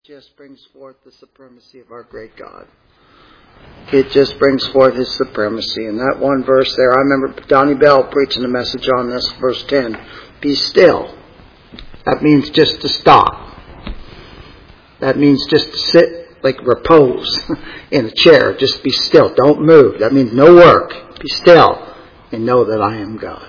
just brings forth the supremacy of our great God. It just brings forth His supremacy. And that one verse there, I remember Donnie Bell preaching a message on this, verse 10. Be still. That means just to stop. That means just to sit, like repose in a chair. Just be still. Don't move. That means no work. Be still and know that I am God.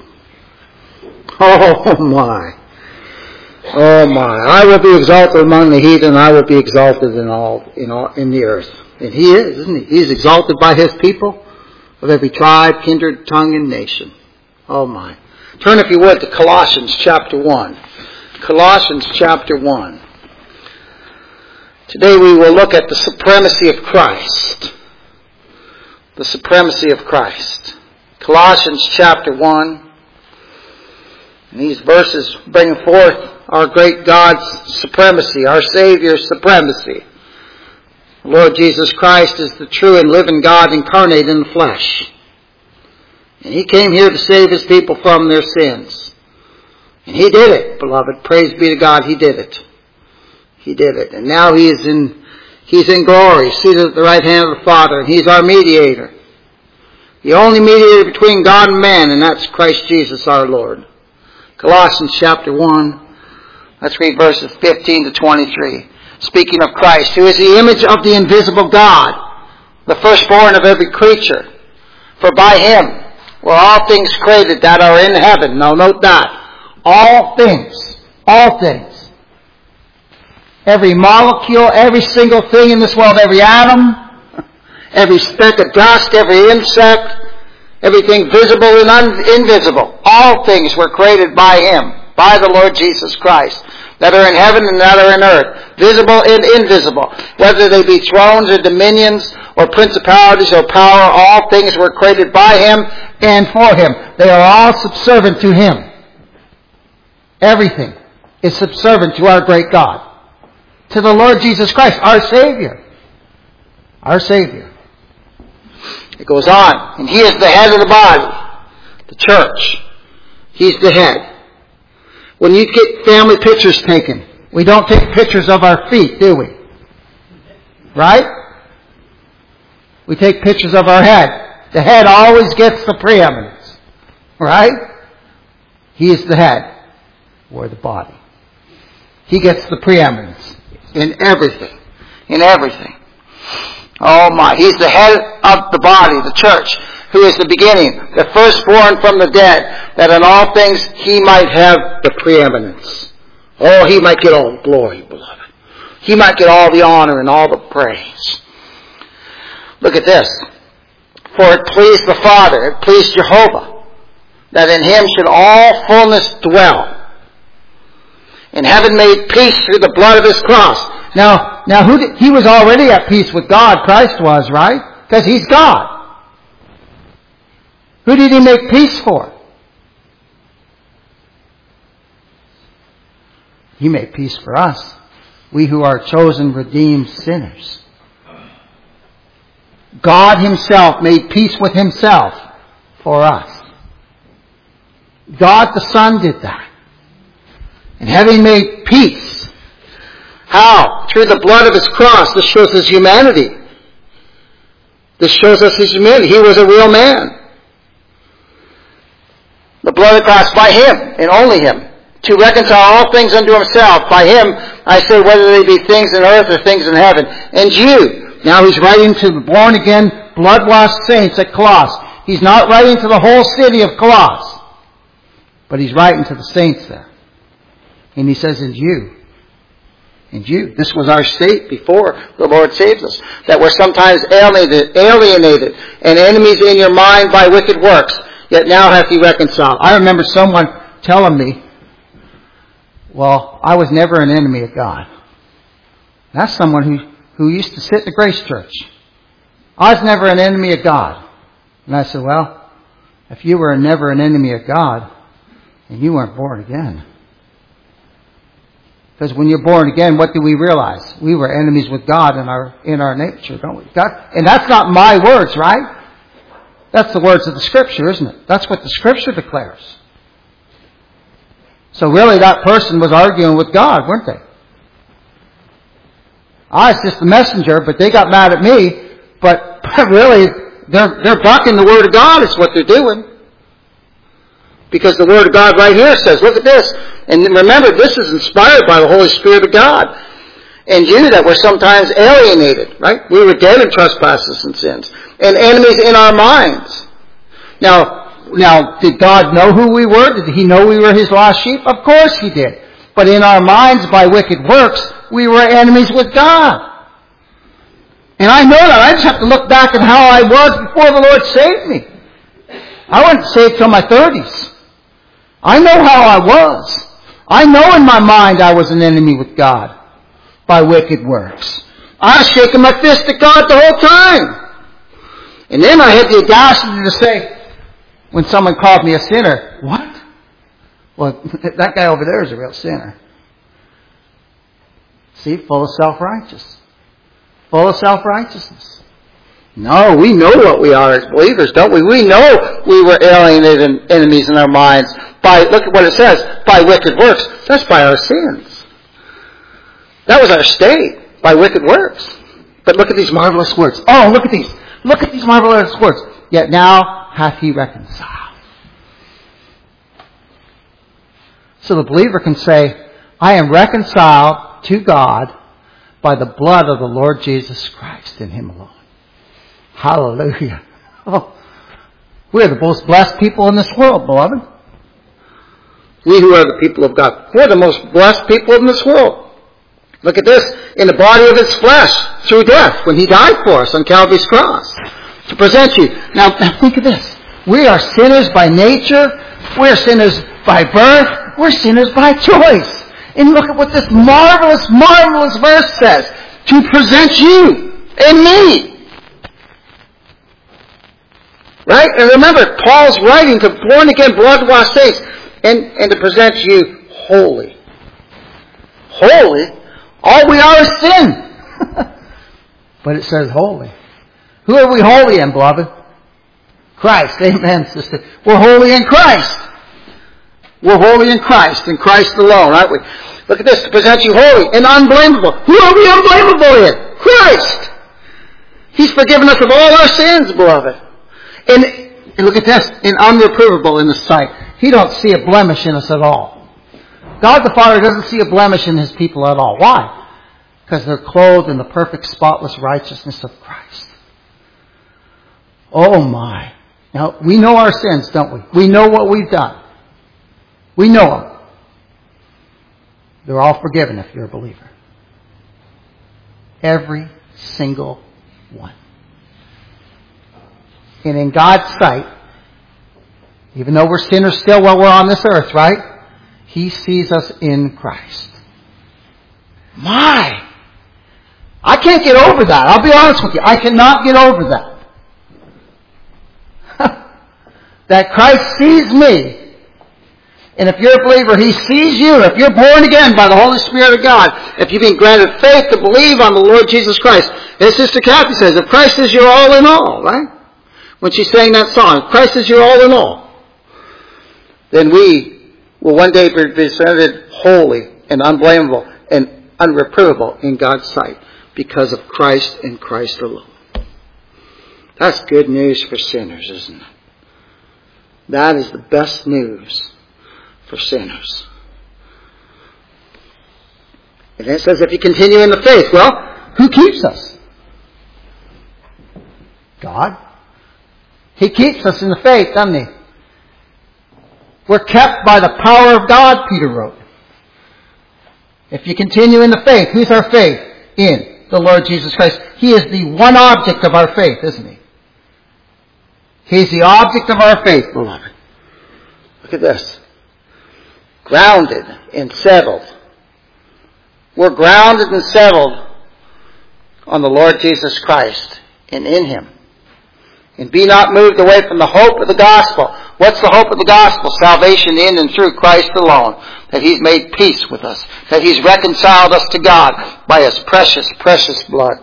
Oh my. Oh my. I will be exalted among the heathen. I will be exalted in the earth. And He is, isn't He? He's exalted by His people of every tribe, kindred, tongue, and nation. Oh my. Turn, if you would, to Colossians chapter 1. Colossians chapter 1. Today we will look at the supremacy of Christ. The supremacy of Christ. Colossians chapter 1. And these verses bring forth our great God's supremacy, our Savior's supremacy. The Lord Jesus Christ is the true and living God incarnate in the flesh. And He came here to save His people from their sins. And He did it, beloved. Praise be to God, He did it. He did it. And now He's in glory, seated at the right hand of the Father, and He's our mediator. The only mediator between God and man, and that's Christ Jesus our Lord. Colossians chapter 1. Let's read verses 15 to 23. Speaking of Christ, who is the image of the invisible God, the firstborn of every creature. For by Him were all things created that are in heaven. Now note that. All things. Every molecule, every single thing in this world, every atom, every speck of dust, every insect, everything visible and invisible. All things were created by Him, by the Lord Jesus Christ, that are in heaven and that are in earth, visible and invisible. Whether they be thrones or dominions or principalities or power, all things were created by Him and for Him. They are all subservient to Him. Everything is subservient to our great God. To the Lord Jesus Christ, our Savior. Our Savior. It goes on. And He is the head of the body, the church. He's the head. When you get family pictures taken, we don't take pictures of our feet, do we? Right? We take pictures of our head. The head always gets the preeminence. Right? He is the head. We're the body. He gets the preeminence in everything. In everything. Oh my. He's the head of the body, the church, who is the beginning, the firstborn from the dead, that in all things He might have the preeminence. Oh, He might get all the glory, beloved. He might get all the honor and all the praise. Look at this. For it pleased the Father, it pleased Jehovah, that in Him should all fullness dwell. And heaven made peace through the blood of His cross. Now He was already at peace with God, Christ was, right? Because He's God. Who did He make peace for? He made peace for us. We who are chosen, redeemed sinners. God Himself made peace with Himself for us. God the Son did that. And having made peace. How? Through the blood of His cross. This shows His humanity. This shows us His humanity. He was a real man. The blood of the cross, by Him and only Him, to reconcile all things unto Himself. By Him, I say, whether they be things in earth or things in heaven. And you. Now He's writing to the born-again, blood-washed saints at Colossus. He's not writing to the whole city of Colossus, but He's writing to the saints there. And He says, and you. And you. This was our state before the Lord saved us. That we're sometimes alienated and enemies in your mind by wicked works. Yet now hath He reconciled. I remember someone telling me, well, I was never an enemy of God. That's someone who used to sit in the Grace Church. I was never an enemy of God. And I said, well, if you were never an enemy of God, then you weren't born again. Because when you're born again, what do we realize? We were enemies with God in our nature, don't we? And that's not my words, right? That's the words of the Scripture, isn't it? That's what the Scripture declares. So really that person was arguing with God, weren't they? I was just the messenger, but they got mad at me. But really, they're bucking the Word of God is what they're doing. Because the Word of God right here says, look at this. And remember, this is inspired by the Holy Spirit of God. And you that were sometimes alienated, right? We were dead in trespasses and sins. And enemies in our minds. Now, did God know who we were? Did He know we were His lost sheep? Of course He did. But in our minds, by wicked works, we were enemies with God. And I know that. I just have to look back at how I was before the Lord saved me. I wasn't saved till my 30s. I know how I was. I know in my mind I was an enemy with God by wicked works. I was shaking my fist at God the whole time. And then I had the audacity to say, when someone called me a sinner, what? Well, that guy over there is a real sinner. See, full of self-righteous. Full of self-righteousness. No, we know what we are as believers, don't we? We know we were alienated enemies in our minds by, look at what it says, by wicked works. That's by our sins. That was our state, by wicked works. But look at these marvelous words. Oh, look at these. Look at these marvelous words. Yet now hath He reconciled. So the believer can say, I am reconciled to God by the blood of the Lord Jesus Christ in Him alone. Hallelujah. Oh, we're the most blessed people in this world, beloved. We who are the people of God. We're the most blessed people in this world. Look at this. In the body of His flesh, through death, when He died for us on Calvary's cross. To present you. Now think of this. We are sinners by nature. We're sinners by birth. We're sinners by choice. And look at what this marvelous, marvelous verse says. To present you and me. Right? And remember, Paul's writing to born-again, blood-washed saints. And to present you holy. Holy? All we are is sin. But it says holy. Who are we holy in, beloved? Christ. Amen, sister. We're holy in Christ. We're holy in Christ alone, aren't we? Look at this. To present you holy and unblameable. Who are we unblameable in? Christ. He's forgiven us of all our sins, beloved. And look at this. And unreprovable in His sight. He don't see a blemish in us at all. God the Father doesn't see a blemish in His people at all. Why? Because they're clothed in the perfect, spotless righteousness of Christ. Oh my. Now, we know our sins, don't we? We know what we've done. We know them. They're all forgiven if you're a believer. Every single one. And in God's sight, even though we're sinners still while we're on this earth, right? He sees us in Christ. My! I can't get over that. I'll be honest with you. I cannot get over that. That Christ sees me. And if you're a believer, He sees you. If you're born again by the Holy Spirit of God, if you've been granted faith to believe on the Lord Jesus Christ, as Sister Kathy says, if Christ is your all in all, right? When she sang that song, if Christ is your all in all, then we will one day be presented holy and unblameable and unreprovable in God's sight because of Christ and Christ alone. That's good news for sinners, isn't it? That is the best news for sinners. And it says if you continue in the faith, well, who keeps us? God. He keeps us in the faith, doesn't He? We're kept by the power of God, Peter wrote. If you continue in the faith, who's our faith? In the Lord Jesus Christ. He is the one object of our faith, isn't He? He's the object of our faith, beloved. Look at this. Grounded and settled. We're grounded and settled on the Lord Jesus Christ and in Him. And be not moved away from the hope of the gospel. What's the hope of the gospel? Salvation in and through Christ alone. That He's made peace with us. That He's reconciled us to God by His precious, precious blood.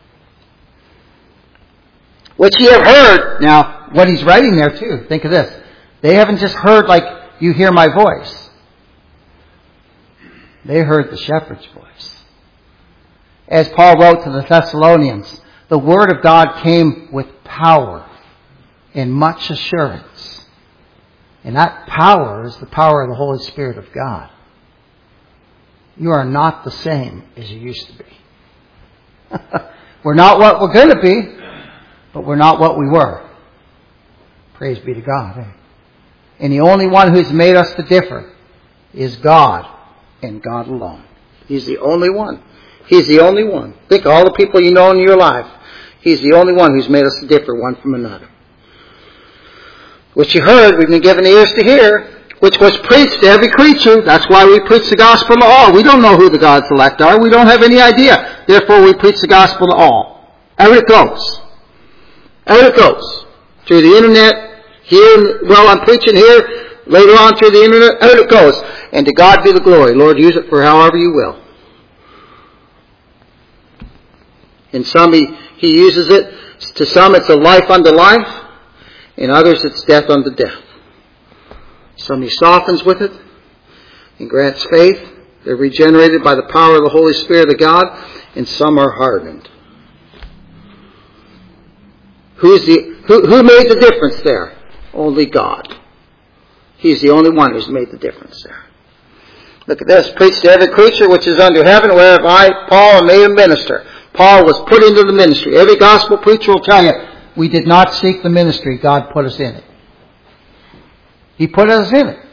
Which ye have heard. Now, what he's writing there too, think of this. They haven't just heard like you hear my voice. They heard the shepherd's voice. As Paul wrote to the Thessalonians, the Word of God came with power and much assurance. And that power is the power of the Holy Spirit of God. You are not the same as you used to be. We're not what we're going to be, but we're not what we were. Praise be to God. Eh? And the only one who's made us to differ is God and God alone. He's the only one. He's the only one. Think of all the people you know in your life. He's the only one who's made us to differ one from another. Which you heard, we've been given ears to hear, which was preached to every creature. That's why we preach the gospel to all. We don't know who the God's elect are. We don't have any idea. Therefore, we preach the gospel to all. Out it goes. Out it goes. Through the internet, here, well, I'm preaching here, later on through the internet, out it goes. And to God be the glory. Lord, use it for however you will. In some, He uses it. To some, it's a life unto life. In others, it's death unto death. Some He softens with it and grants faith. They're regenerated by the power of the Holy Spirit of God. And some are hardened. Who made the difference there? Only God. He's the only one who's made the difference there. Look at this. Preach to every creature which is under heaven, whereof I, Paul, am made a minister. Paul was put into the ministry. Every gospel preacher will tell you, we did not seek the ministry. God put us in it. He put us in it.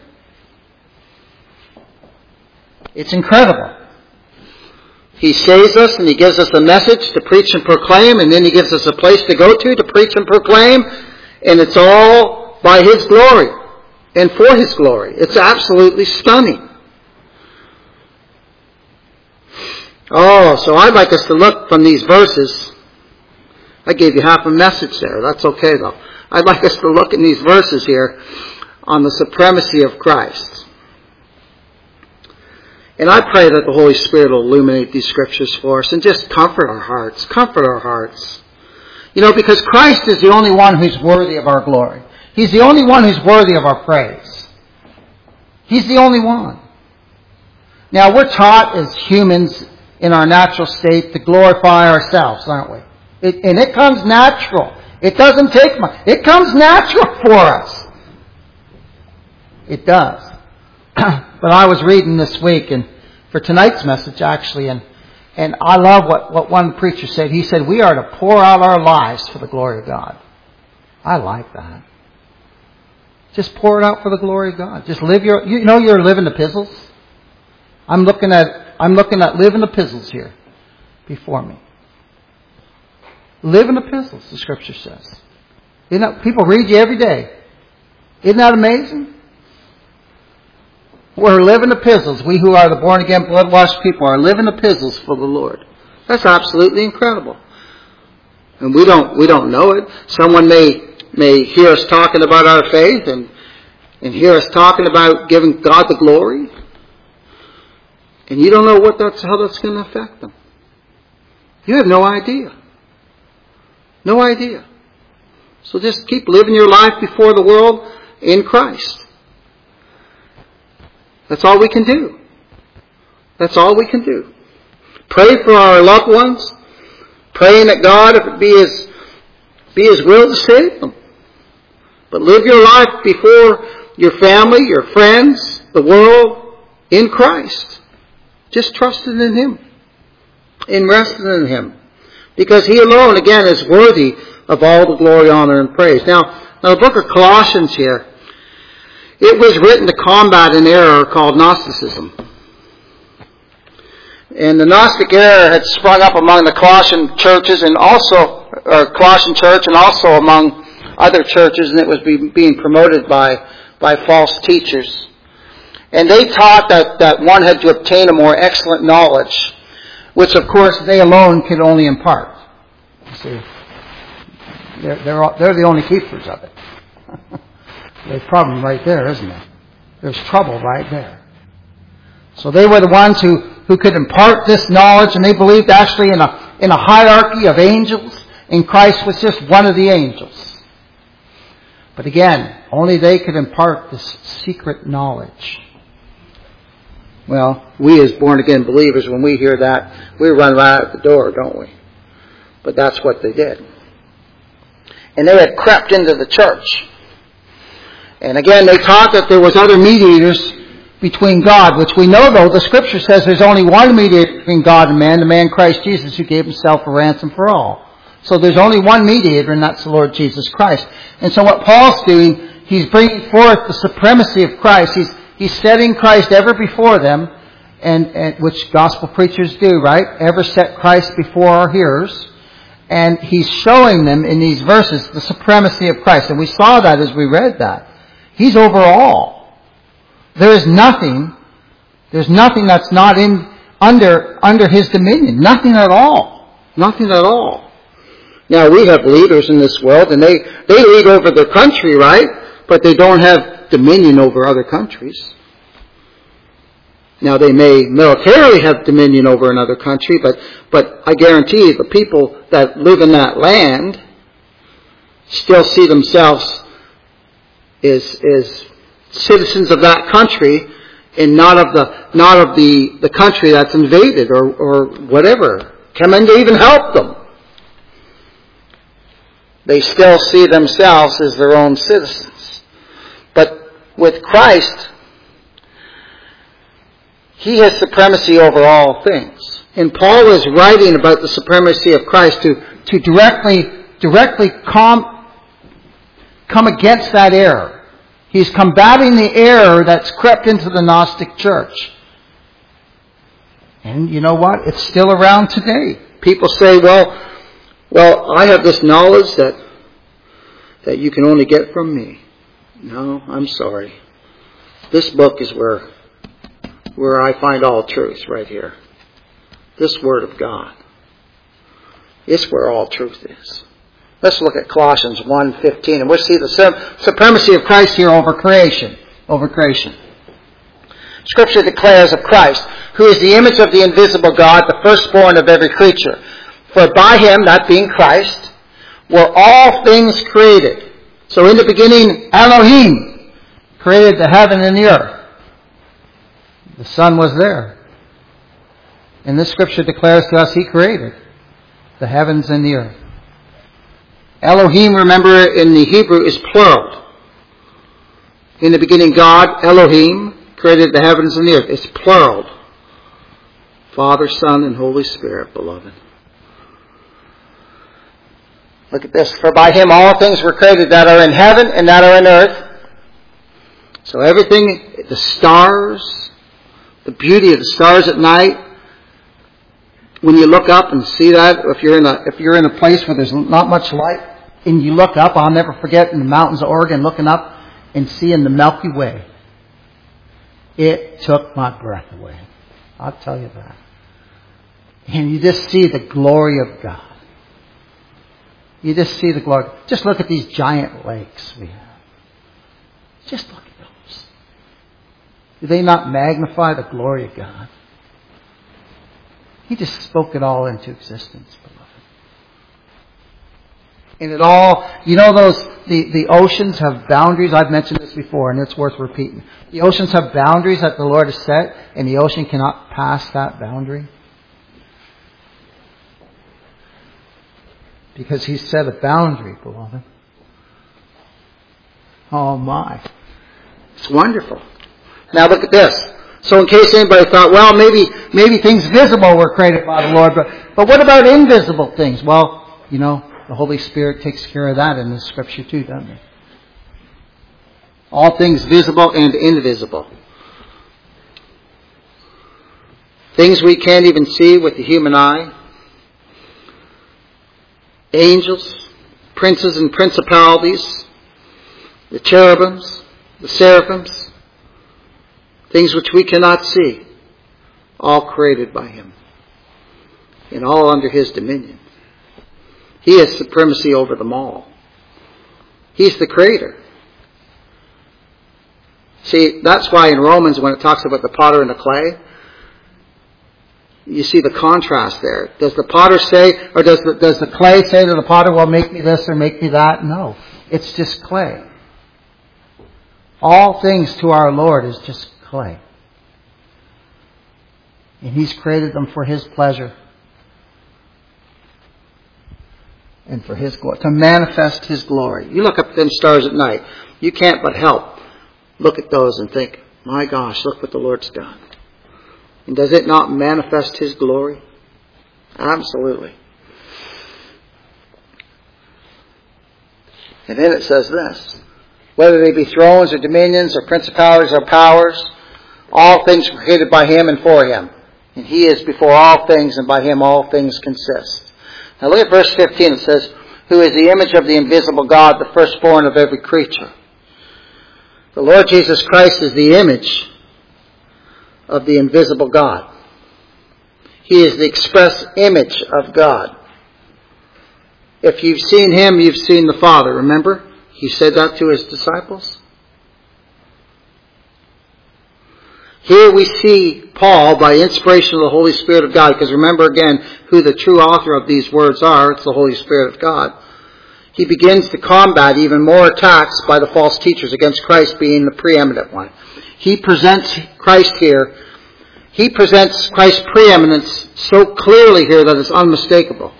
It's incredible. He saves us and He gives us a message to preach and proclaim, and then He gives us a place to go to preach and proclaim, and it's all by His glory and for His glory. It's absolutely stunning. Oh, so I'd like us to look from these verses. I gave you half a message there. That's okay though. I'd like us to look in these verses here on the supremacy of Christ. And I pray that the Holy Spirit will illuminate these scriptures for us and just comfort our hearts. Comfort our hearts. You know, because Christ is the only one who's worthy of our glory. He's the only one who's worthy of our praise. He's the only one. Now, we're taught as humans in our natural state to glorify ourselves, aren't we? And it comes natural. It doesn't take much. It comes natural for us. It does. But I was reading this week, and for tonight's message actually, and I love what one preacher said. He said, we are to pour out our lives for the glory of God. I like that. Just pour it out for the glory of God. Just live you're living epistles. I'm looking at living epistles here before me. Living epistles, the Scripture says. People read you every day. Isn't that amazing? We're living epistles. We who are the born-again, blood-washed people are living epistles for the Lord. That's absolutely incredible. And we don't know it. Someone may hear us talking about our faith and hear us talking about giving God the glory. And you don't know how that's going to affect them. You have no idea. No idea. So just keep living your life before the world in Christ. That's all we can do. That's all we can do. Pray for our loved ones. Praying that God, if it be His will, to save them. But live your life before your family, your friends, the world, in Christ. Just trusting in Him. And resting in Him. Because He alone, again, is worthy of all the glory, honor, and praise. Now the book of Colossians here, it was written to combat an error called Gnosticism. And the Gnostic error had sprung up among the Colossian churches Colossian church and also among other churches, and it was being promoted by false teachers. And they taught that one had to obtain a more excellent knowledge, which of course they alone could only impart. You see, they're the only keepers of it. There's a problem right there, isn't there? There's trouble right there. So they were the ones who could impart this knowledge, and they believed actually in a hierarchy of angels, and Christ was just one of the angels. But again, only they could impart this secret knowledge. Well, we as born-again believers, when we hear that, we run right out the door, don't we? But that's what they did. And they had crept into the church. And again, they taught that there was other mediators between God, which we know, though, the Scripture says there's only one mediator between God and man, the man Christ Jesus, who gave himself a ransom for all. So there's only one mediator, and that's the Lord Jesus Christ. And so what Paul's doing, he's bringing forth the supremacy of Christ. He's setting Christ ever before them, and which gospel preachers do, right? Ever set Christ before our hearers. And he's showing them in these verses the supremacy of Christ. And we saw that as we read that. He's over all. There's nothing that's not under his dominion. Nothing at all. Nothing at all. Now we have leaders in this world, and they lead over their country, right? But they don't have dominion over other countries. Now they may militarily have dominion over another country, but I guarantee you the people that live in that land still see themselves as citizens of that country and not of the country that's invaded or whatever. Come in to even help them. They still see themselves as their own citizens. But with Christ, He has supremacy over all things. And Paul is writing about the supremacy of Christ to directly come against that error. He's combating the error that's crept into the Gnostic church. And you know what? It's still around today. People say, well, I have this knowledge that you can only get from me. No, I'm sorry. This book is where I find all truth, right here. This Word of God. It's where all truth is. Let's look at Colossians 1:15, and we'll see the supremacy of Christ here over creation. Over creation. Scripture declares of Christ, who is the image of the invisible God, the firstborn of every creature. For by Him, that being Christ, were all things created. So in the beginning, Elohim created the heaven and the earth. The Son was there. And this Scripture declares to us He created the heavens and the earth. Elohim, remember, in the Hebrew is plural. In the beginning, God, Elohim, created the heavens and the earth. It's plural. Father, Son, and Holy Spirit, beloved. Look at this. For by Him all things were created that are in heaven and that are in earth. So everything, the stars, the beauty of the stars at night, when you look up and see that, if you're in a place where there's not much light, and you look up, I'll never forget in the mountains of Oregon, looking up and seeing the Milky Way. It took my breath away. I'll tell you that. And you just see the glory of God. You just see the glory. Just look at these giant lakes we have. Just look at those. Do they not magnify the glory of God? He just spoke it all into existence, beloved. And it all, you know the oceans have boundaries. I've mentioned this before, and it's worth repeating. The oceans have boundaries that the Lord has set, and the ocean cannot pass that boundary. Because He's set a boundary, beloved. Oh my. It's wonderful. Now look at this. So in case anybody thought, well, maybe things visible were created by the Lord, but what about invisible things? Well, you know, the Holy Spirit takes care of that in the Scripture too, doesn't He? All things visible and invisible. Things we can't even see with the human eye. Angels, princes and principalities, the cherubims, the seraphims, things which we cannot see, all created by Him, and all under His dominion. He has supremacy over them all. He's the Creator. See, that's why in Romans, when it talks about the potter and the clay, you see the contrast there. Does the potter say, or does the clay say to the potter, well, make me this or make me that? No. It's just clay. All things to our Lord is just clay. And He's created them for His pleasure. And for His glory. To manifest His glory. You look up at them stars at night. You can't but help look at those and think, my gosh, look what the Lord's done. And does it not manifest His glory? Absolutely. And then it says this. Whether they be thrones or dominions or principalities or powers, all things were created by Him and for Him. And He is before all things, and by Him all things consist. Now look at verse 15. It says, who is the image of the invisible God, the firstborn of every creature. The Lord Jesus Christ is the image of the invisible God. He is the express image of God. If you've seen Him, you've seen the Father. Remember? He said that to His disciples. Here we see Paul, by inspiration of the Holy Spirit of God, because remember again who the true author of these words are. It's the Holy Spirit of God. He begins to combat even more attacks by the false teachers against Christ being the preeminent one. He presents Christ here. He presents Christ's preeminence so clearly here that it's unmistakable.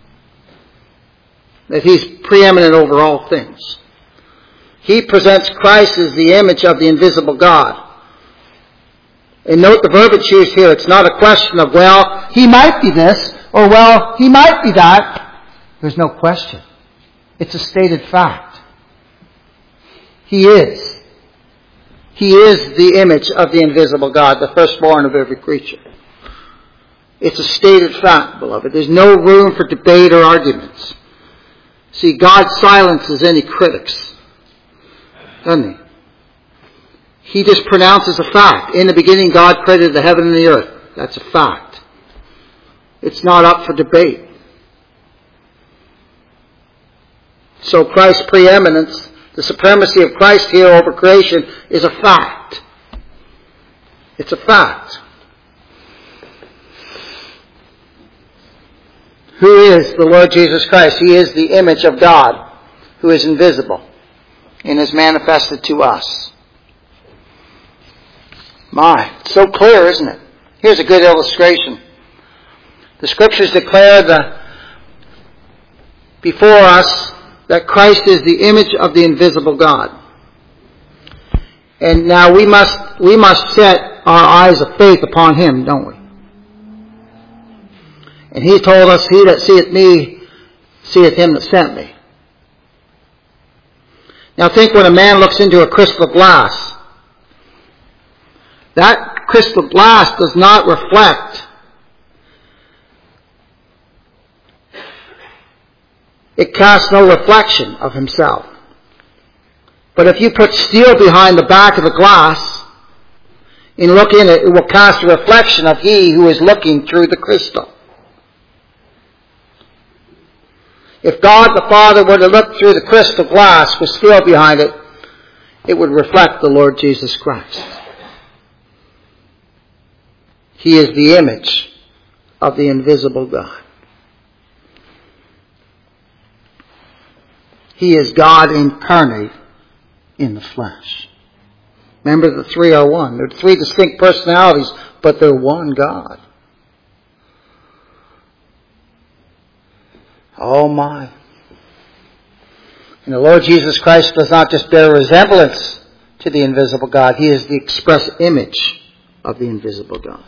That He's preeminent over all things. He presents Christ as the image of the invisible God. And note the verbiage used here. It's not a question of, well, He might be this, or well, He might be that. There's no question. It's a stated fact. He is. He is the image of the invisible God, the firstborn of every creature. It's a stated fact, beloved. There's no room for debate or arguments. See, God silences any critics, doesn't He? He just pronounces a fact. In the beginning, God created the heaven and the earth. That's a fact. It's not up for debate. So Christ's preeminence, the supremacy of Christ here over creation, is a fact. It's a fact. Who is the Lord Jesus Christ? He is the image of God, who is invisible and is manifested to us. My, it's so clear, isn't it? Here's a good illustration. The Scriptures declare before us that Christ is the image of the invisible God. And now we must set our eyes of faith upon Him, don't we? And He told us, he that seeth me, seeth Him that sent me. Now think when a man looks into a crystal glass. That crystal glass does not reflect. It casts no reflection of himself. But if you put steel behind the back of the glass and look in it, it will cast a reflection of He who is looking through the crystal. If God the Father were to look through the crystal glass with steel behind it, it would reflect the Lord Jesus Christ. He is the image of the invisible God. He is God incarnate in the flesh. Remember, the three are one. They're three distinct personalities, but they're one God. Oh my. And the Lord Jesus Christ does not just bear resemblance to the invisible God. He is the express image of the invisible God.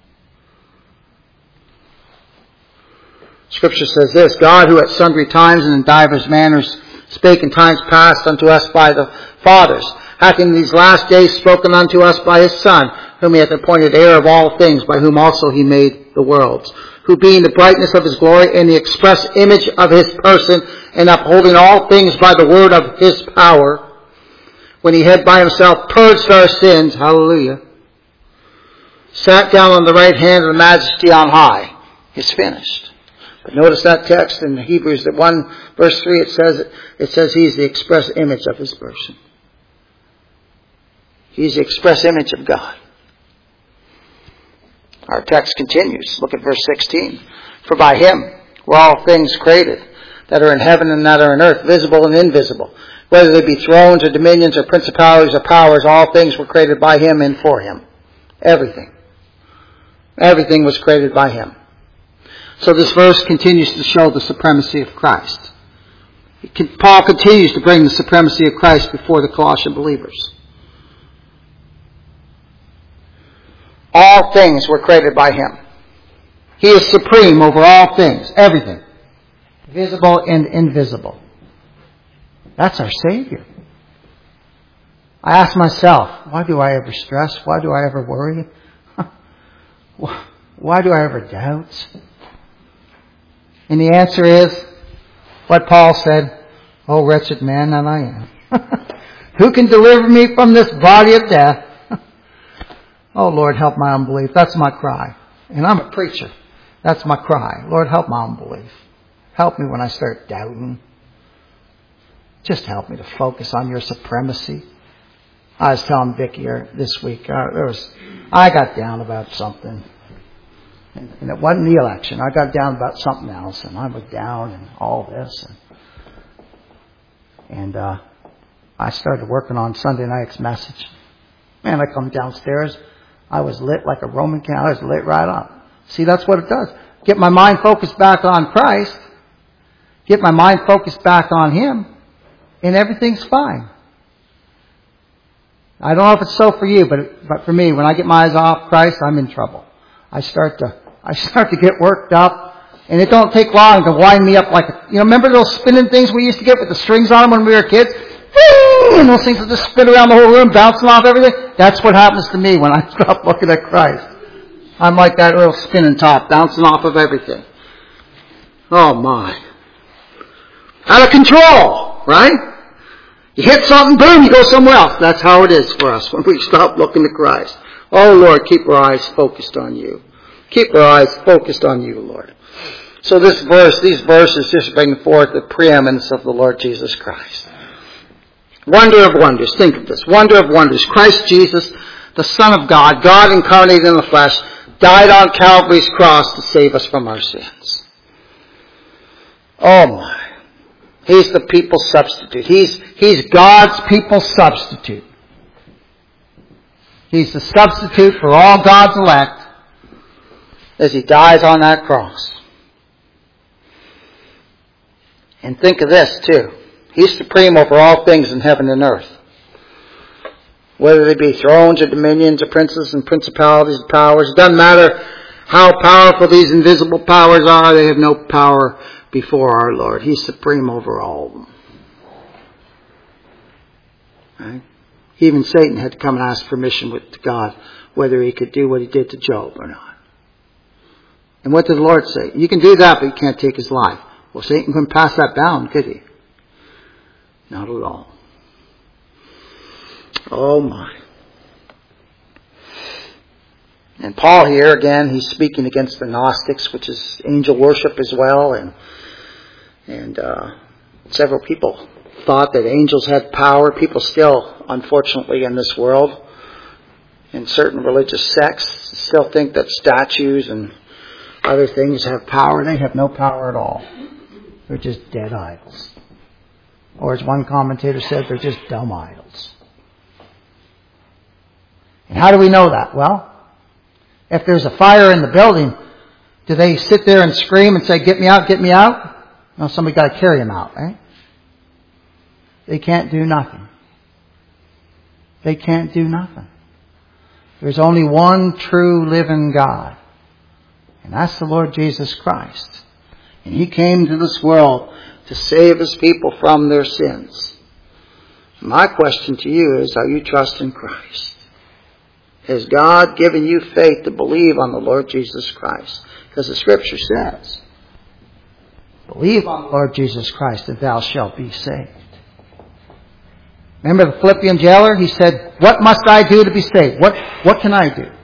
Scripture says this, God who at sundry times and in divers manners spake in times past unto us by the fathers, hath in these last days spoken unto us by His Son, whom He hath appointed heir of all things, by whom also He made the worlds, who being the brightness of His glory and the express image of His person, and upholding all things by the word of His power, when He had by Himself purged our sins, hallelujah, sat down on the right hand of the Majesty on high. It's finished. But notice that text in Hebrews 1 verse 3, it says He's the express image of His person. He's the express image of God. Our text continues. Look at verse 16. For by Him were all things created, that are in heaven and that are in earth, visible and invisible. Whether they be thrones or dominions or principalities or powers, all things were created by Him and for Him. Everything. Everything was created by Him. So this verse continues to show the supremacy of Christ. Paul continues to bring the supremacy of Christ before the Colossian believers. All things were created by Him. He is supreme over all things, everything, visible and invisible. That's our Savior. I ask myself, why do I ever stress? Why do I ever worry? Why do I ever doubt? And the answer is what Paul said, "Oh, wretched man that I am. Who can deliver me from this body of death? Oh, Lord, help my unbelief." That's my cry. And I'm a preacher. That's my cry. Lord, help my unbelief. Help me when I start doubting. Just help me to focus on your supremacy. I was telling Vicki this week, I got down about something. And it wasn't the election. I got down about something else. And I was down and all this. And I started working on Sunday night's message. Man, I come downstairs. I was lit like a Roman candle. I was lit right up. See, that's what it does. Get my mind focused back on Christ. Get my mind focused back on Him. And everything's fine. I don't know if it's so for you, but for me, when I get my eyes off Christ, I'm in trouble. I start to get worked up, and it don't take long to wind me up like, remember those spinning things we used to get with the strings on them when we were kids? And those things that just spin around the whole room, bouncing off everything. That's what happens to me when I stop looking at Christ. I'm like that little spinning top, bouncing off of everything. Oh my. Out of control, right? You hit something, boom, you go somewhere else. That's how it is for us when we stop looking to Christ. Oh, Lord, keep our eyes focused on you. Keep our eyes focused on you, Lord. So these verses just bring forth the preeminence of the Lord Jesus Christ. Wonder of wonders. Think of this. Wonder of wonders. Christ Jesus, the Son of God, God incarnated in the flesh, died on Calvary's cross to save us from our sins. Oh my. He's the people's substitute. He's God's people's substitute. He's the substitute for all God's elect as He dies on that cross. And think of this too. He's supreme over all things in heaven and earth. Whether they be thrones or dominions or princes and principalities and powers. It doesn't matter how powerful these invisible powers are. They have no power before our Lord. He's supreme over all of them. Right? Even Satan had to come and ask permission to God whether he could do what he did to Job or not. And what did the Lord say? You can do that, but you can't take his life. Well, Satan couldn't pass that bound, could he? Not at all. Oh my. And Paul here, again, he's speaking against the Gnostics, which is angel worship as well. And several people thought that angels had power. People still, unfortunately, in this world, in certain religious sects, still think that statues and other things have power. They have no power at all. They're just dead idols. Or as one commentator said, they're just dumb idols. And how do we know that? Well, if there's a fire in the building, do they sit there and scream and say, "Get me out, get me out"? No, somebody got to carry them out, right? They can't do nothing. They can't do nothing. There's only one true living God. And that's the Lord Jesus Christ. And He came to this world to save His people from their sins. My question to you is, are you trusting Christ? Has God given you faith to believe on the Lord Jesus Christ? Because the Scripture says, believe on the Lord Jesus Christ and thou shalt be saved. Remember the Philippian jailer? He said, what must I do to be saved? What can I do?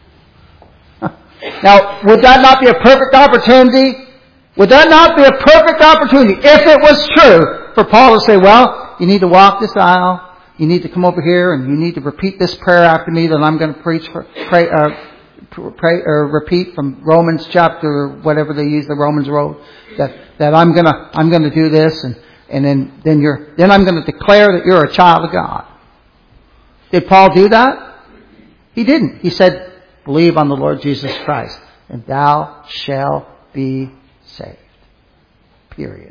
Now, would that not be a perfect opportunity? Would that not be a perfect opportunity, if it was true, for Paul to say, well, you need to walk this aisle, you need to come over here, and you need to repeat this prayer after me that I'm going to repeat from Romans chapter, whatever they use, the Romans road, that I'm going to do this, and then I'm going to declare that you're a child of God. Did Paul do that? He didn't. He said, Believe on the Lord Jesus Christ, and thou shalt be saved. Period.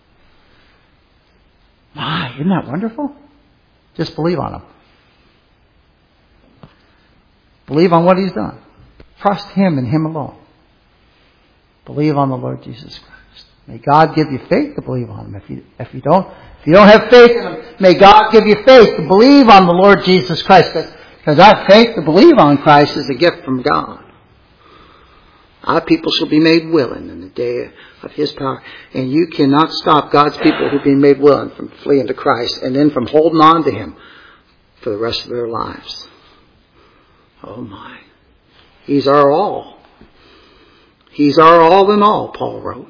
My, isn't that wonderful? Just believe on Him. Believe on what He's done. Trust Him and Him alone. Believe on the Lord Jesus Christ. May God give you faith to believe on Him. If you don't have faith in Him, may God give you faith to believe on the Lord Jesus Christ. Because that faith to believe on Christ is a gift from God. Our people shall be made willing in the day of His power. And you cannot stop God's people who've been made willing from fleeing to Christ and then from holding on to Him for the rest of their lives. Oh my. He's our all. He's our all in all, Paul wrote.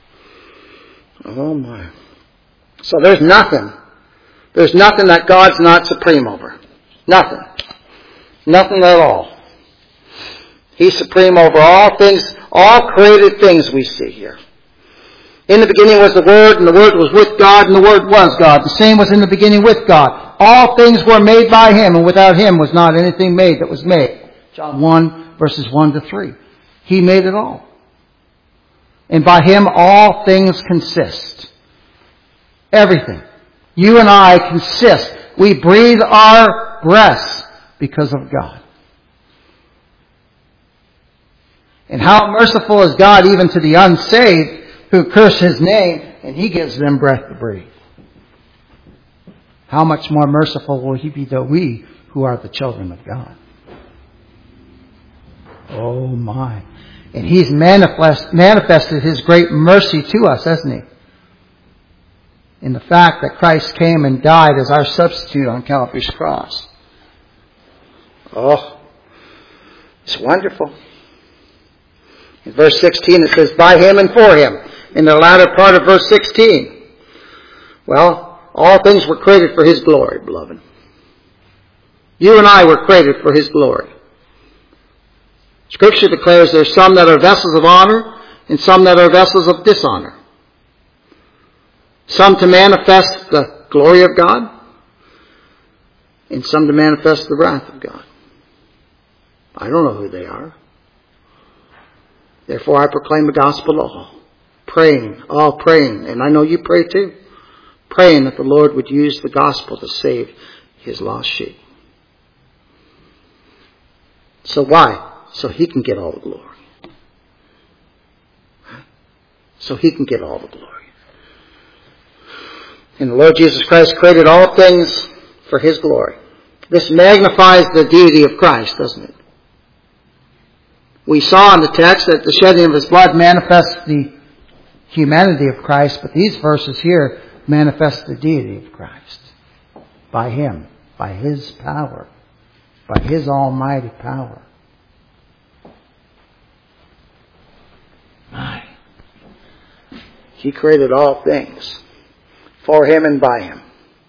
Oh my. So there's nothing that God's not supreme over. Nothing. Nothing at all. He's supreme over all things, all created things we see here. In the beginning was the Word, and the Word was with God, and the Word was God. The same was in the beginning with God. All things were made by Him, and without Him was not anything made that was made. John 1, verses 1 to 3. He made it all. And by Him all things consist. Everything. You and I consist. We breathe our breaths because of God. And how merciful is God even to the unsaved who curse His name, and He gives them breath to breathe. How much more merciful will He be to we who are the children of God? Oh my. And He's manifested His great mercy to us, hasn't He? In the fact that Christ came and died as our substitute on Calvary's cross. Oh, it's wonderful. In verse 16 it says, by Him and for Him. In the latter part of verse 16. Well, all things were created for His glory, beloved. You and I were created for His glory. Scripture declares there's some that are vessels of honor and some that are vessels of dishonor. Some to manifest the glory of God and some to manifest the wrath of God. I don't know who they are. Therefore I proclaim the gospel all praying, and I know you pray too, praying that the Lord would use the gospel to save His lost sheep. So why? So He can get all the glory. So He can get all the glory. And the Lord Jesus Christ created all things for His glory. This magnifies the deity of Christ, doesn't it? We saw in the text that the shedding of His blood manifests the humanity of Christ, but these verses here manifest the deity of Christ. By Him, by His power, by His almighty power. My. He created all things for Him and by Him.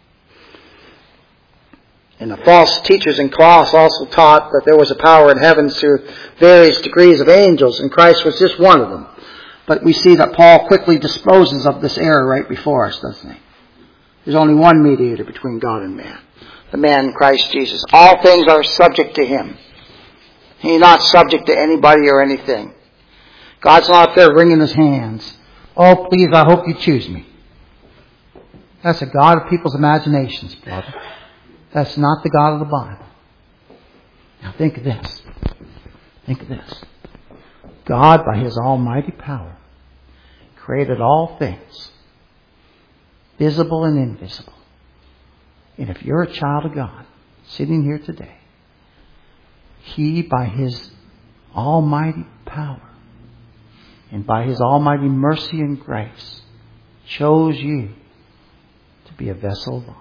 And the false teachers in Colossus also taught that there was a power in heaven through various degrees of angels, and Christ was just one of them. But we see that Paul quickly disposes of this error right before us, doesn't he? There's only one mediator between God and man. The man Christ Jesus. All things are subject to Him. He's not subject to anybody or anything. God's not there wringing His hands. Oh, please, I hope you choose me. That's a God of people's imaginations, brother. That's not the God of the Bible. Now think of this. Think of this. God, by His almighty power, created all things, visible and invisible. And if you're a child of God, sitting here today, He, by His almighty power, and by His almighty mercy and grace, chose you to be a vessel of honor.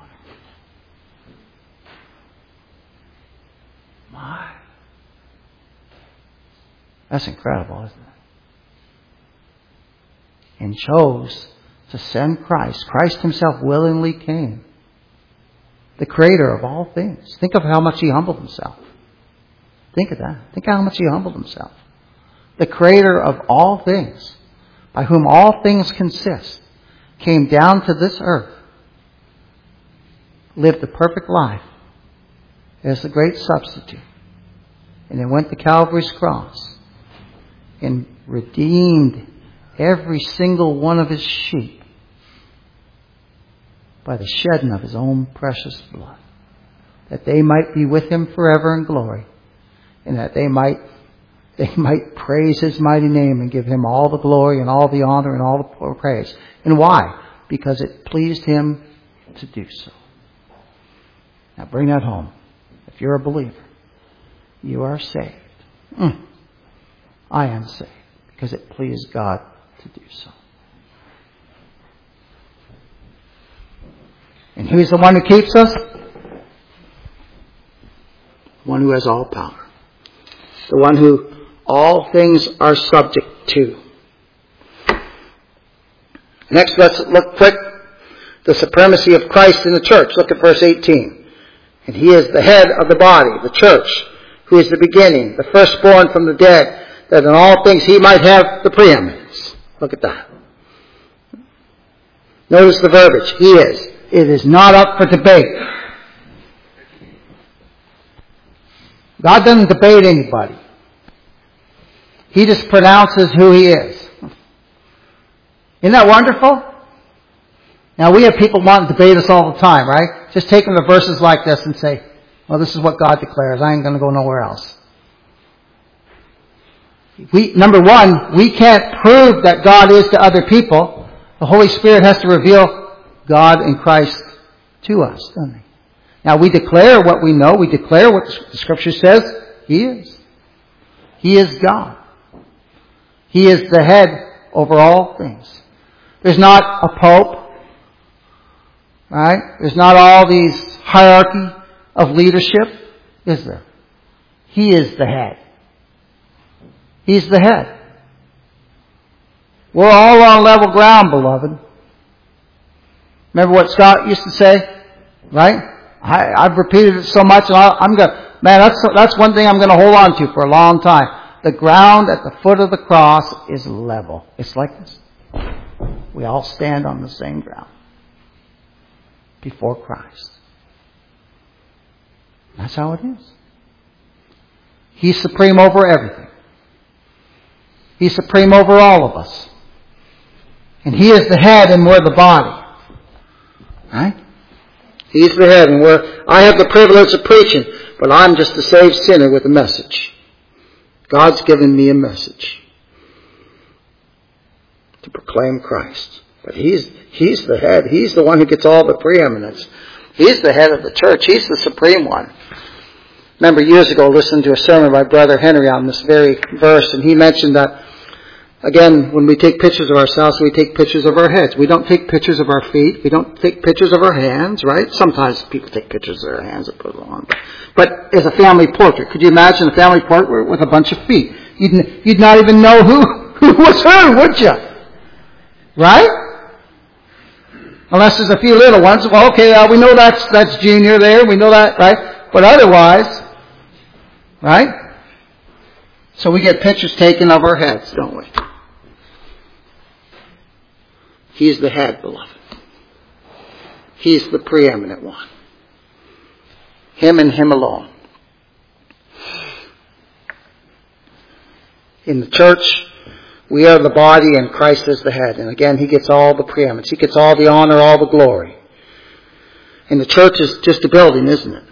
My. That's incredible, isn't it? And chose to send Christ. Christ Himself willingly came. The Creator of all things. Think of how much He humbled Himself. Think of that. Think how much He humbled Himself. The Creator of all things, by whom all things consist, came down to this earth, lived the perfect life as the great substitute, and then went to Calvary's cross and redeemed every single one of His sheep by the shedding of His own precious blood, that they might be with Him forever in glory, and that they might praise His mighty name and give Him all the glory and all the honor and all the praise. And why? Because it pleased Him to do so. Now bring that home. If you're a believer, you are saved. I am saved because it pleased God to do so. And who's the one who keeps us? One who has all power. The one who all things are subject to. Next, let's look quick. The supremacy of Christ in the church. Look at verse 18. And He is the head of the body, the church, who is the beginning, the firstborn from the dead, that in all things He might have the preeminence. Look at that. Notice the verbiage. He is. It is not up for debate. God doesn't debate anybody. He just pronounces who He is. Isn't that wonderful? Now we have people wanting to debate us all the time, right? Just taking the verses like this and say, well, this is what God declares. I ain't going to go nowhere else. Number one, we can't prove that God is to other people. The Holy Spirit has to reveal God in Christ to us, doesn't He? Now we declare what we know. We declare what the Scripture says He is. He is God. He is the head over all things. There's not a pope. Right? There's not all these hierarchy of leadership, is there? He is the head. He's the head. We're all on level ground, beloved. Remember what Scott used to say? Right? I've repeated it so much, and that's one thing I'm going to hold on to for a long time. The ground at the foot of the cross is level. It's like this. We all stand on the same ground before Christ. That's how it is. He's supreme over everything. He's supreme over all of us. And He is the head and we're the body. Right? He's the head and I have the privilege of preaching, but I'm just a saved sinner with a message. God's given me a message to proclaim Christ. But He's the head. He's the one who gets all the preeminence. He's the head of the church. He's the supreme one. Remember years ago, listening to a sermon by Brother Henry on this very verse, and he mentioned that, again, when we take pictures of ourselves, we take pictures of our heads. We don't take pictures of our feet. We don't take pictures of our hands, right? Sometimes people take pictures of their hands and put it on. But as a family portrait, could you imagine a family portrait with a bunch of feet? You'd not even know who was who, would you? Right? Unless there's a few little ones. Well, okay, we know that's Junior there. We know that, right? But otherwise, right? So we get pictures taken of our heads, don't we? He's the head, beloved. He's the preeminent one. Him and Him alone. In the church, we are the body and Christ is the head. And again, He gets all the preeminence. He gets all the honor, all the glory. And the church is just a building, isn't it?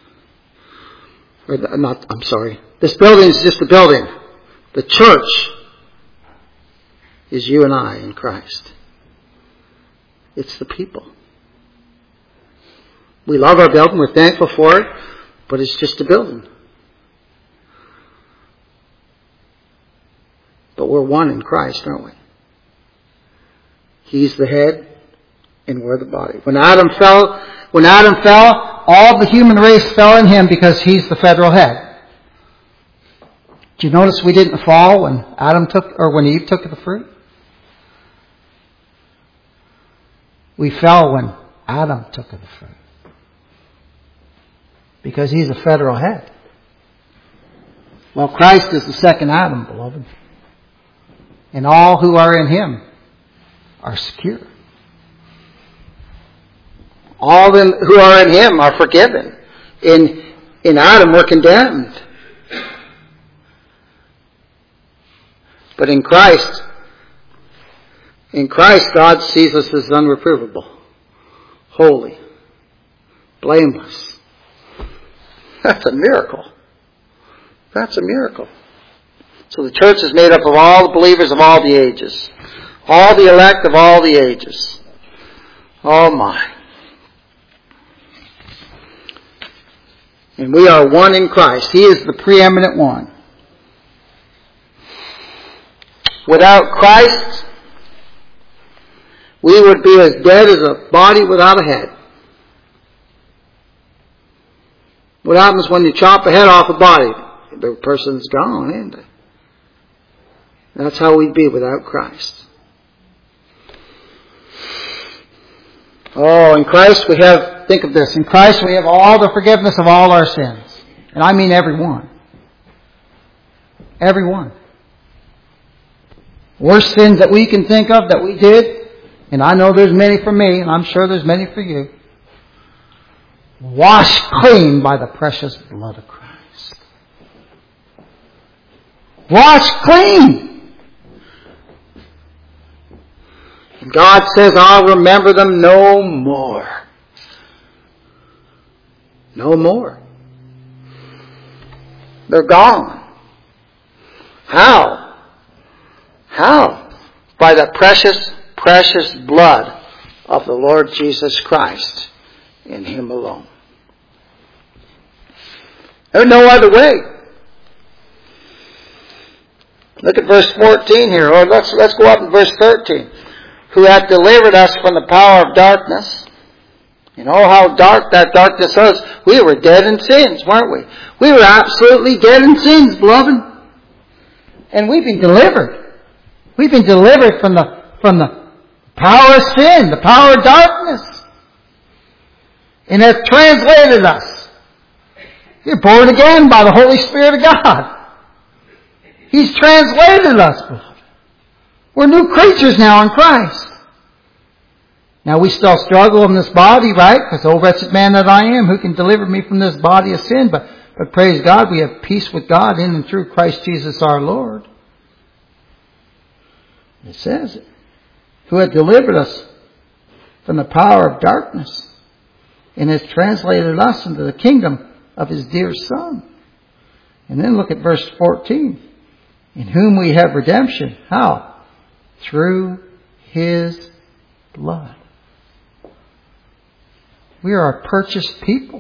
This building is just a building. The church is you and I in Christ. It's the people. We love our building. We're thankful for it. But it's just a building. But we're one in Christ, aren't we? He's the head and we're the body. When Adam fell, all the human race fell in Him because He's the federal head. Did you notice we didn't fall when when Eve took the fruit? We fell when Adam took the fruit. Because He's a federal head. Well, Christ is the second Adam, beloved. And all who are in Him are secure. All who are in Him are forgiven. In Adam, we're condemned. But in Christ, God sees us as unreprovable, holy, blameless. That's a miracle. That's a miracle. So the church is made up of all the believers of all the ages. All the elect of all the ages. Oh my. And we are one in Christ. He is the preeminent one. Without Christ, we would be as dead as a body without a head. What happens when you chop a head off a body? The person's gone, isn't it? That's how we'd be without Christ. Oh, in Christ we have, think of this, in Christ we have all the forgiveness of all our sins. And I mean every one. Every one. Worst sins that we can think of that we did, and I know there's many for me, and I'm sure there's many for you, washed clean by the precious blood of Christ. Washed clean! And God says, I'll remember them no more. No more. They're gone. How? How? By the precious, precious blood of the Lord Jesus Christ. In Him alone. There's no other way. Look at verse 14 here. Or let's go up in verse 13. Who hath delivered us from the power of darkness. You know how dark that darkness was. We were dead in sins, weren't we? We were absolutely dead in sins, beloved. And we've been delivered. We've been delivered from the power of sin, the power of darkness. And has translated us. You're born again by the Holy Spirit of God. He's translated us, beloved. We're new creatures now in Christ. Now we still struggle in this body, right? Because, oh wretched man that I am, who can deliver me from this body of sin? But praise God, we have peace with God in and through Christ Jesus our Lord. It says it. Who had delivered us from the power of darkness and has translated us into the kingdom of His dear Son. And then look at verse 14. In whom we have redemption. How? Through His blood. We are a purchased people.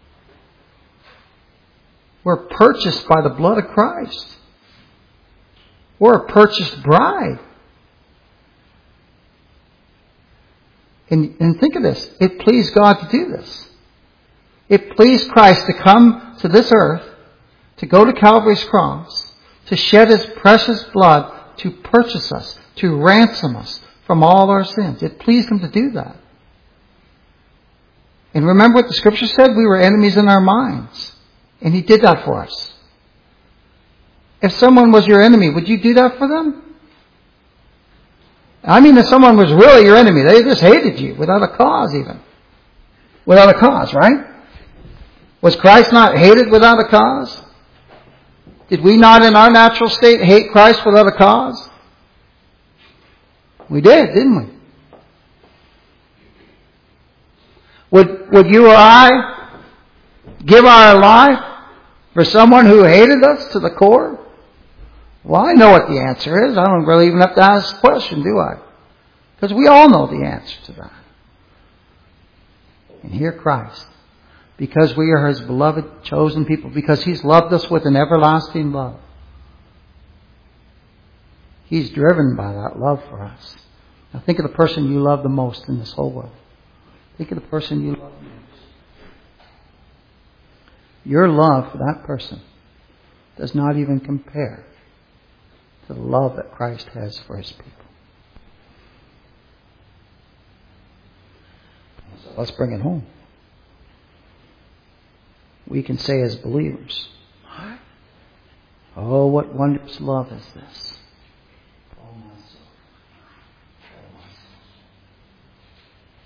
We're purchased by the blood of Christ. We're a purchased bride. And think of this. It pleased God to do this. It pleased Christ to come to this earth, to go to Calvary's cross, to shed His precious blood to purchase us, to ransom us from all our sins. It pleased Him to do that. And remember what the Scripture said? We were enemies in our minds. And He did that for us. If someone was your enemy, would you do that for them? I mean, if someone was really your enemy, they just hated you without a cause even. Without a cause, right? Was Christ not hated without a cause? Did we not in our natural state hate Christ without a cause? We did, didn't we? Would you or I give our life for someone who hated us to the core? Well, I know what the answer is. I don't really even have to ask the question, do I? Because we all know the answer to that. And here Christ, because we are His beloved, chosen people, because He's loved us with an everlasting love. He's driven by that love for us. Now think of the person you love the most in this whole world. Think of the person you love the most. Your love for that person does not even compare to the love that Christ has for His people. So let's bring it home. We can say as believers, oh, what wondrous love is this. Oh, my soul. Oh, my soul.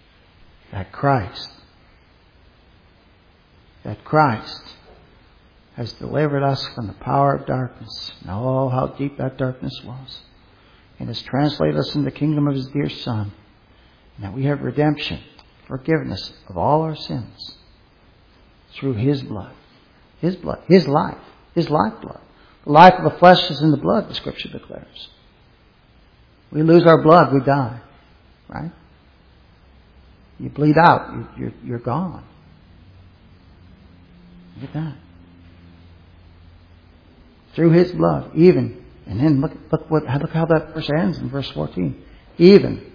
That Christ has delivered us from the power of darkness. And oh, how deep that darkness was. And has translated us into the kingdom of His dear Son. And that we have redemption, forgiveness of all our sins through His blood. His blood. His life. His lifeblood. The life of the flesh is in the blood, the Scripture declares. We lose our blood, we die. Right? You bleed out, you're gone. Look at that. Through His blood, even. And then look how that verse ends in verse 14. Even.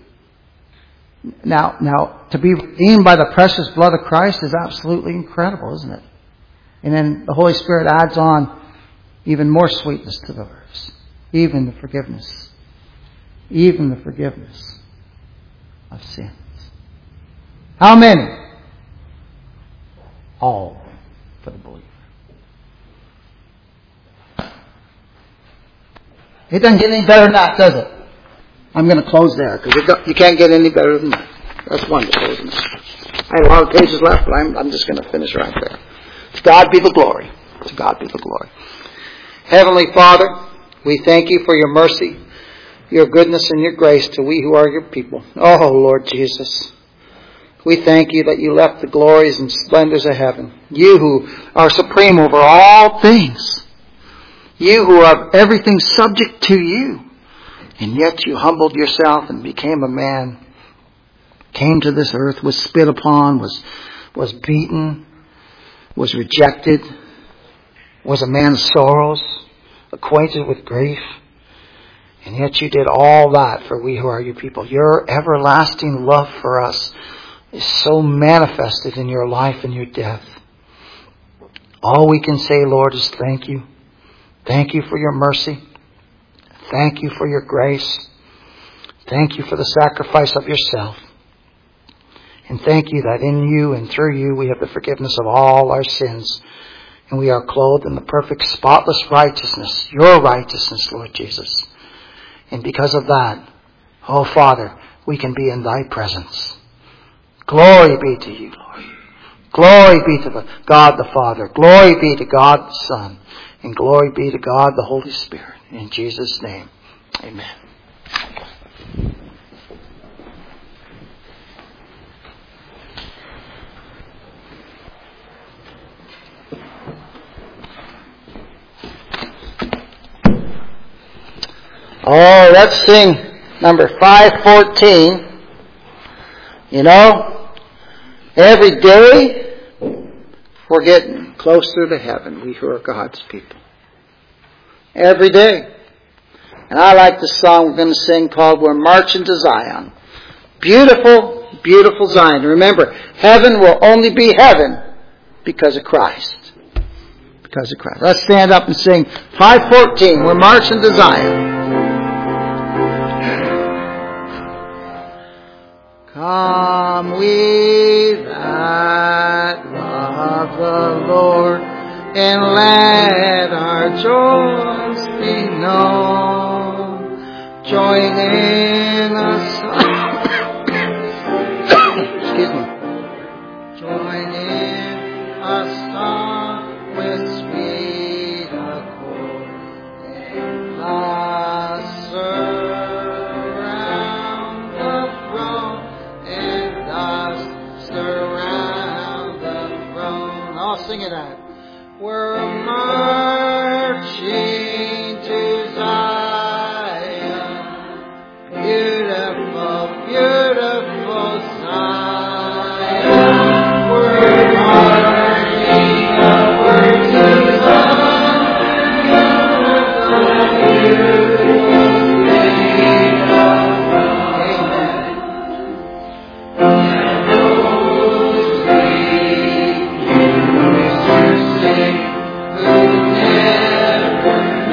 Now, to be redeemed by the precious blood of Christ is absolutely incredible, isn't it? And then the Holy Spirit adds on even more sweetness to the verse. Even the forgiveness. Even the forgiveness of sins. How many? All for the believer. It doesn't get any better than that, does it? I'm going to close there because you can't get any better than that. That's wonderful, isn't it? I had a lot of pages left, but I'm just going to finish right there. To God be the glory. To God be the glory. Heavenly Father, we thank You for Your mercy, Your goodness, and Your grace to we who are Your people. Oh, Lord Jesus. We thank You that You left the glories and splendors of heaven. You who are supreme over all things. You who have everything subject to You. And yet You humbled Yourself and became a man. Came to this earth, was spit upon, was beaten, was rejected, was a man of sorrows, acquainted with grief. And yet You did all that for we who are Your people. Your everlasting love for us is so manifested in Your life and Your death. All we can say, Lord, is thank You. Thank You for Your mercy. Thank You for Your grace. Thank You for the sacrifice of Yourself. And thank You that in You and through You we have the forgiveness of all our sins. And we are clothed in the perfect, spotless righteousness, Your righteousness, Lord Jesus. And because of that, oh Father, we can be in Thy presence. Glory be to You, Lord. Glory be to God the Father. Glory be to God the Son. And glory be to God the Holy Spirit. In Jesus' name, amen. Oh, let's sing number 514. You know, every day we're getting closer to heaven, we who are God's people. Every day. And I like the song we're going to sing called We're Marching to Zion. Beautiful, beautiful Zion. Remember, heaven will only be heaven because of Christ. Because of Christ. Let's stand up and sing 514. We're marching to Zion. Come we that love the Lord, and let our joys be known. Join in a song. Excuse me. Join in a song with sweet accord, and thus surround the throne, and thus surround the throne. I'll sing it out. We're marching to Zion, beautiful, beautiful Zion. We're marching upward to Zion, beautiful, beautiful and those sweet music sing who never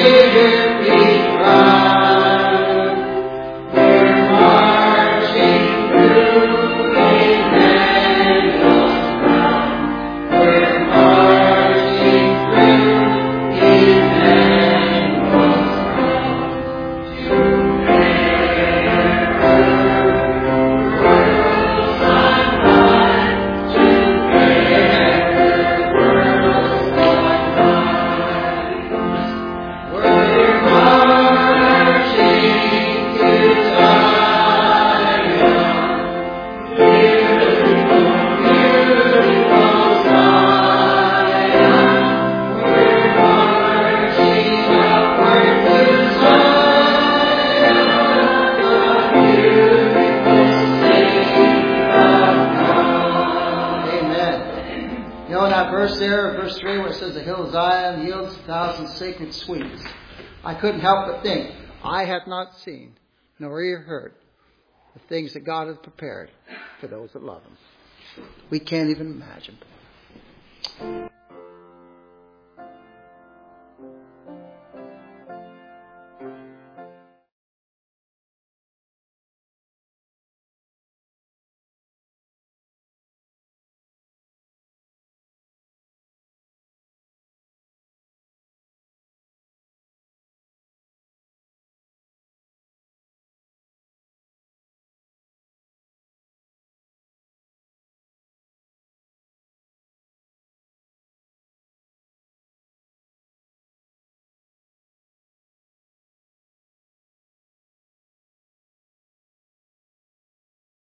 Verse 3, where it says the hill of Zion yields 1,000 sacred sweets. I couldn't help but think, I have not seen nor ear heard the things that God has prepared for those that love Him. We can't even imagine.